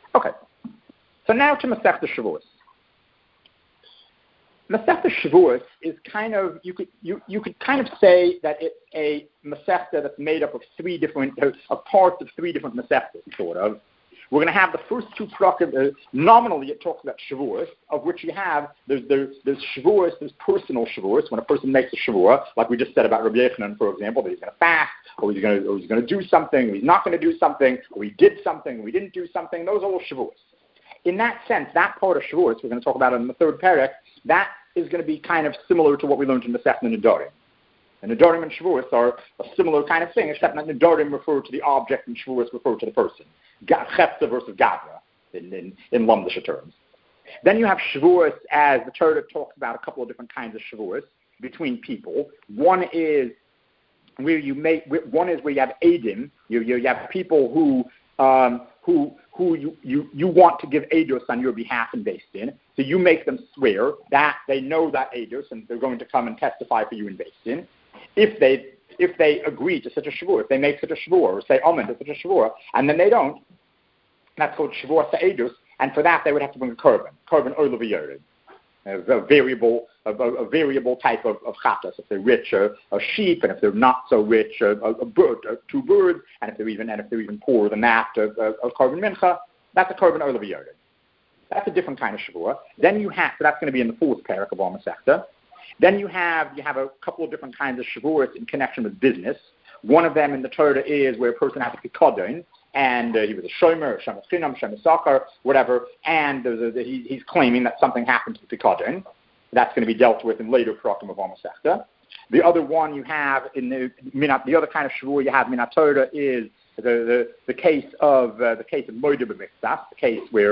Okay. So now to Masechta Shavuos. Masechta Shavuos is kind of, you could kind of say that it's a Masechta that's made up of parts of three different Masechtas, sort of. We're going to have the first two prakim. Nominally, it talks about Shavuos, of which you have there's Shavuos, there's personal Shavuos. When a person makes a Shavuot, like we just said about Rabbi Yochanan, for example, that he's going to fast, or he's going to do something, or he's not going to do something, or he did something, or he didn't do something. Those are all Shavuos. In that sense, that part of Shavuos, we're going to talk about it in the third parak, that is going to be kind of similar to what we learned in the Masechta Nedarim. And Nedarim and Shavuos are a similar kind of thing, except that Nedarim refer to the object and Shavuos refer to the person. Chepta versus Gavra in Lumdisha terms. Then you have Shavuos, as the Torah talks about a couple of different kinds of Shavuos between people. One is where you have Eidim. You have people who you want to give Eidos on your behalf in Beis Din. So you make them swear that they know that Eidos and they're going to come and testify for you in Beis Din. If they agree to such a Shavuot, if they make such a Shavuot, or say Amen to such a Shavuot, and then they don't, that's called Shavuot Sa'edus, and for that they would have to bring a korban Olav Yered, a variable type of chatas. If they're rich, a sheep, and if they're not so rich, a bird, two birds, and if they're even poorer than that, a korban mincha, that's a korban Olav Yered. That's a different kind of Shavuot. Then you have, so that's going to be in the fourth parak of our Masechta. Then you have a couple of different kinds of Shavuot in connection with business. One of them in the Torah is where a person has a pikadon, and he was a shomer, shemer chinam, shemer sakar, whatever, and he's claiming that something happened to the pikadon. That's going to be dealt with in later prakim of our Masechta. The other one you have the other kind of Shavuot you have in Minat Torah is the case of Moed b'Miktzah, the case where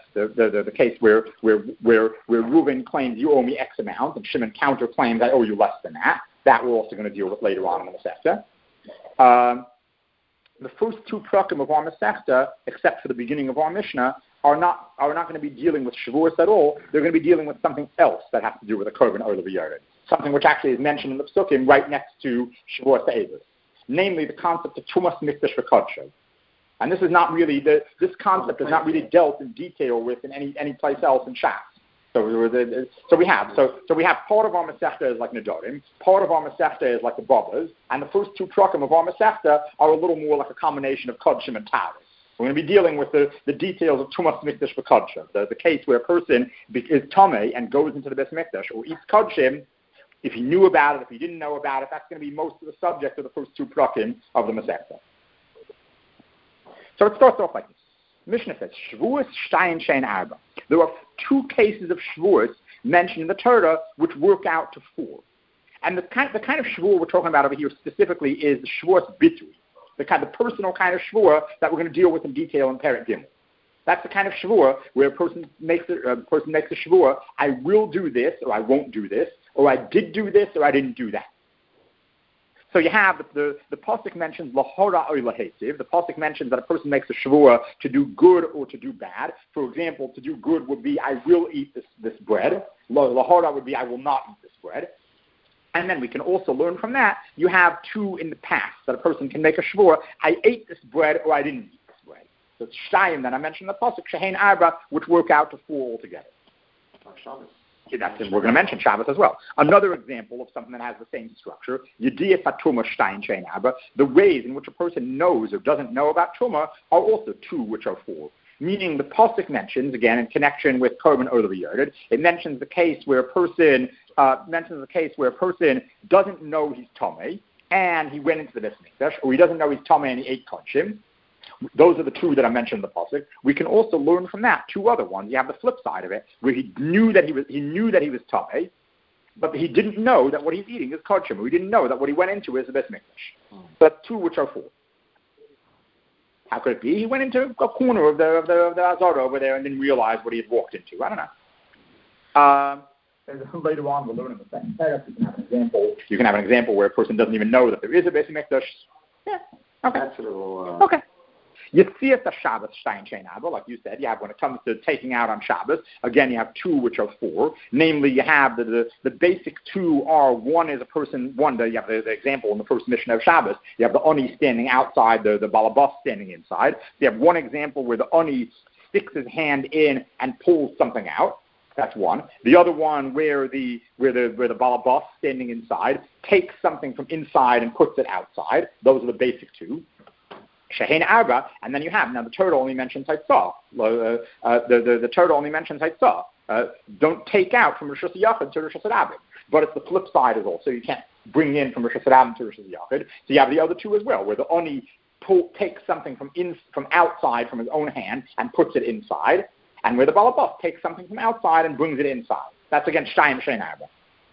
Reuven claims you owe me X amount, and Shimon counterclaims I owe you less than that. That we're also going to deal with later on in the Masechta. The first two prakim of our Masechta, except for the beginning of our Mishnah, are not going to be dealing with Shavuos at all. They're going to be dealing with something else that has to do with a korban Olav Yered, something which actually is mentioned in the Psukim right next to Shavuos Sa'edus. Namely, the concept of Tumas Mikdash V'Kodsho. And this is not really, this concept is not really dealt in detail with in any place else in Shas. So we have part of our Masechta is like Nedarim, part of our Masechta is like the Babas, and the first two prakim of our Masechta are a little more like a combination of Kodshim and Taris. We're going to be dealing with the details of Tumas Mikdash V'Kodsho, the case where a person is Tomei and goes into the Beis Mikdash, or eats Kodshim. If he knew about it, if he didn't know about it, that's going to be most of the subject of the first two prakim of the Masechta. So it starts off like this. Mishnah says, Shavuos Shtayin Shein Arba. There are two cases of Shavuos mentioned in the Torah which work out to four. And the kind of Shavuot we're talking about over here specifically is the Shavuos Bitui, the personal kind of Shavuot that we're going to deal with in detail in Perek Gimel. That's the kind of Shavuot where a person makes a Shavuot, I will do this, or I won't do this, or I did do this, or I didn't do that. So you have the pasuk mentions lahora or lahetiv. The pasuk mentions that a person makes a Shavuot to do good or to do bad. For example, to do good would be I will eat this bread. Lahora would be I will not eat this bread. And then we can also learn from that. You have two in the past that a person can make a Shavuot. I ate this bread or I didn't eat this bread. So it's Shtayim that I mentioned in the pasuk Shehein Arba, which work out to four altogether. We're going to mention Shabbos as well. Another example of something that has the same structure, Yediyah Truma Shtayin Shein Arba, the ways in which a person knows or doesn't know about Truma are also two, which are four. Meaning the pasuk mentions, again, in connection with korban Olav Yered, it mentions the case where a person doesn't know he's Tomei, and he went into the Beis Mikdash, or he doesn't know he's Tomei and he ate Kodshim. Those are the two that I mentioned in the pasuk. We can also learn from that two other ones. You have the flip side of it, where he knew that he was Tomei, but he didn't know that what he's eating is Kodshim. He didn't know that what he went into is the Beis Mikdash. But two which are four. How could it be? He went into a corner of the Azara over there and didn't realize what he had walked into. I don't know. Later on, we'll learn in the second paragraph. You can have an example where a person doesn't even know that there is a Beis Mikdash. Yeah. Okay. Okay. You see it the Shabbos Shtayin Shein Arba, like you said. You have when it comes to taking out on Shabbos. Again, you have two which are four. Namely, you have the basic two are one is a person. You have the example in the first Mishnah of Shabbos. You have the Oni standing outside, the Balabas standing inside. You have one example where the Oni sticks his hand in and pulls something out. That's one. The other one where the balabas standing inside takes something from inside and puts it outside. Those are the basic two. Shehein arba, and then you have, now the Torah only mentions haitzah. The Torah only mentions haitzah. Don't take out from Rosh Hashanah to Rosh Hashanah. But it's the flip side as well. So you can't bring in from Rosh Hashanah to Rosh Hashanah. So you have the other two as well, where the Oni takes something from outside from his own hand and puts it inside, and where the balabas takes something from outside and brings it inside. That's again Shtayim Shein Arba.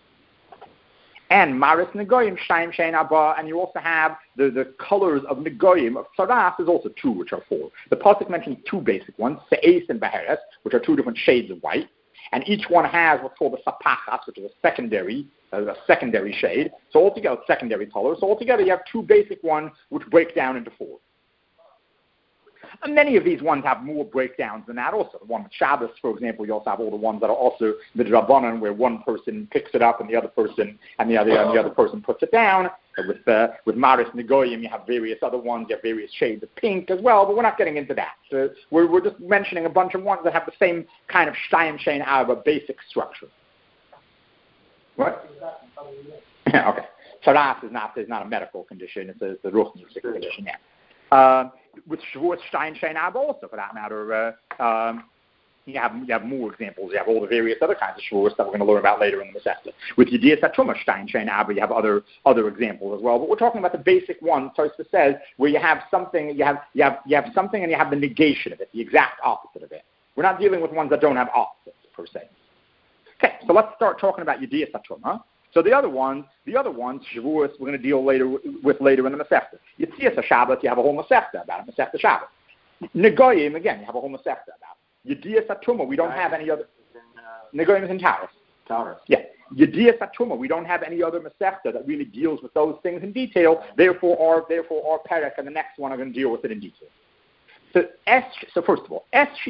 And Maris Negoyim Shtayim Shein Arba, and you also have the colors of Negoyim, of Saras is also two, which are four. The Pasuk mentions two basic ones, Se'es and Beheres, which are two different shades of white. And each one has what's called the sapachas, which is a secondary shade. So altogether, secondary colors. So altogether, you have two basic ones, which break down into four. And many of these ones have more breakdowns than that also. The one with Shabbos, for example, you also have all the ones that are also the Drabanan, where one person picks it up and the other person puts it down. With Maris Negoyim, you have various other ones, you have various shades of pink as well, but we're not getting into that. So we're just mentioning a bunch of ones that have the same kind of Shtayim Shein Arba basic structure. What? Okay. Saras is not a medical condition, it's a ruchnistic condition, yeah. With Shavuot Shtayim Shein Arba also, for that matter, you have more examples. You have all the various other kinds of Shavuos that we're going to learn about later in the Masechta. With Yedias HaTruma Shtayim Shein Arba, you have other examples as well. But we're talking about the basic one, Tosfos says, where you have something, you have something, and you have the negation of it, the exact opposite of it. We're not dealing with ones that don't have opposites per se. Okay, so let's start talking about Yedias HaTruma. So the other ones, Shavuos, we're going to deal with later in the Masechta. Yitzias HaShabbat, you have a whole Masechta about it, Masechta Shabbat. Negoyim, again, you have a whole Masechta about it. Yedias HaTruma, we don't have any other. Negoyim is in Taurus. Yeah. Yedias HaTruma, we don't have any other Masechta that really deals with those things in detail. Therefore, our Perek and the next one are going to deal with it in detail. So first of all,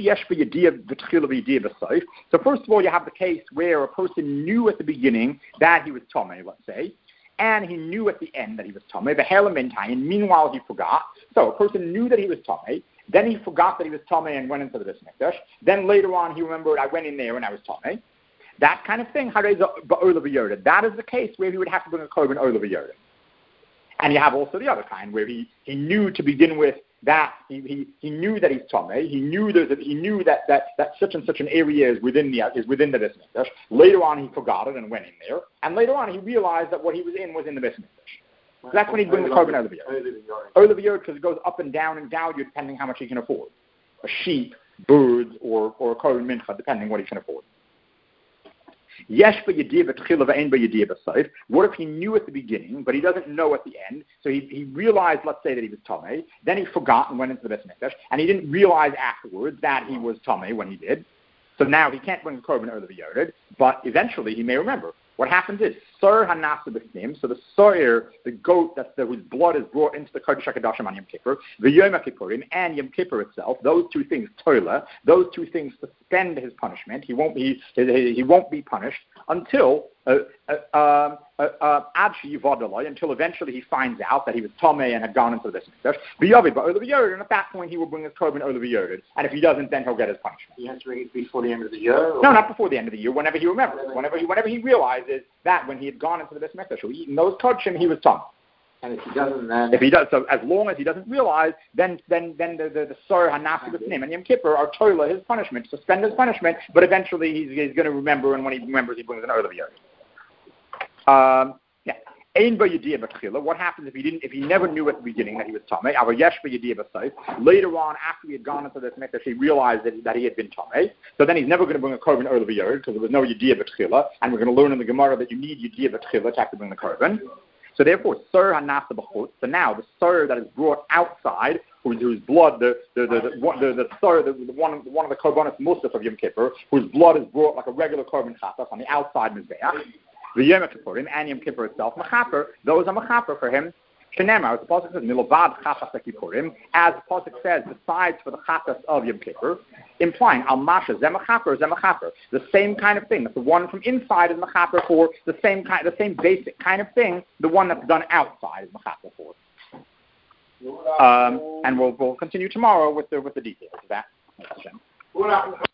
so first of all, you have the case where a person knew at the beginning that he was Tomei, let's say, and he knew at the end that he was Tomei, and meanwhile he forgot. So a person knew that he was Tomei, then he forgot that he was Tomei and went into the Beis Mikdash. Then later on he remembered, I went in there and I was Tomei. That kind of thing, that is the case where he would have to bring a korban Ola V'Yerda. And you have also the other kind where he knew to begin with that he knew that he's Tomei. He knew that such and such an area is within the Beis Mikdash. Later on, he forgot it and went in there. And later on, he realized that what he was in the Beis Mikdash. So that's when he'd bring the korban Ola V'Yerda. Ola V'Yerda, because it goes up and down in value depending how much he can afford. A sheep, birds, or a korban mincha, depending what he can afford. What if he knew at the beginning, but he doesn't know at the end? So he realized, let's say, that he was Tomei. Then he forgot and went into the Beis Mikdash, and he didn't realize afterwards that he was Tomei when he did. So now he can't bring the korban Ola V'Yerda, but eventually he may remember. What happens is, Sor Hanasa B'Snim, so the Sor, the goat whose blood is brought into the Kodesh HaKadoshim on Yom Kippur, the Yom Kippurim, and Yom Kippur itself, those two things, Toila, those two things suspend his punishment. He won't be punished until until eventually he finds out that he was Tomei and had gone into the Beis Mikdash. And at that point he will bring his korban Ola V'Yerda, and if he doesn't, then he'll get his punishment. He has to bring it before the end of the year? Or? No, not before the end of the year. Whenever he remembers, whenever he realizes that when he had gone into the Beis Mikdash or eaten those kodshim, he was Tomei. And if he doesn't, then... If he does, so as long as he doesn't realize, then the Sor Hanasi B'Snim and Yom Kippur are Toila, his punishment, suspend his punishment, but eventually he's going to remember, and when he remembers, he brings an Ola V'Yerda. What happens if he never knew at the beginning that he was Tomei? Later on, after he had gone into this Mikdash, he realized that he had been Tomei. So then he's never going to bring a korban Ola V'Yerda because there was no Yediyah B'Tchila, and we're going to learn in the Gemara that you need Yediyah B'Tchila to have to bring the korban. So therefore, Sor Hanasa B'Chutz. So now the Sor that is brought outside, whose blood, the Sor, one of the korbanos musaf of Yom Kippur, whose blood is brought like a regular korban chatas on the outside mizbeach. The Yom Kippurim and Yom Kippur itself, Mechaper, those are Mechaper for him. Shenemar, the Pasuk says, Milavad Chatas Kippurim, as the Pasuk says, besides for the Chatas of Yom Kippur, implying Al-Masha, Zemechaper. The same kind of thing. The one from inside is Mechaper for the same basic kind of thing. The one that's done outside is Mechaper for. And we'll continue tomorrow with the details of that. What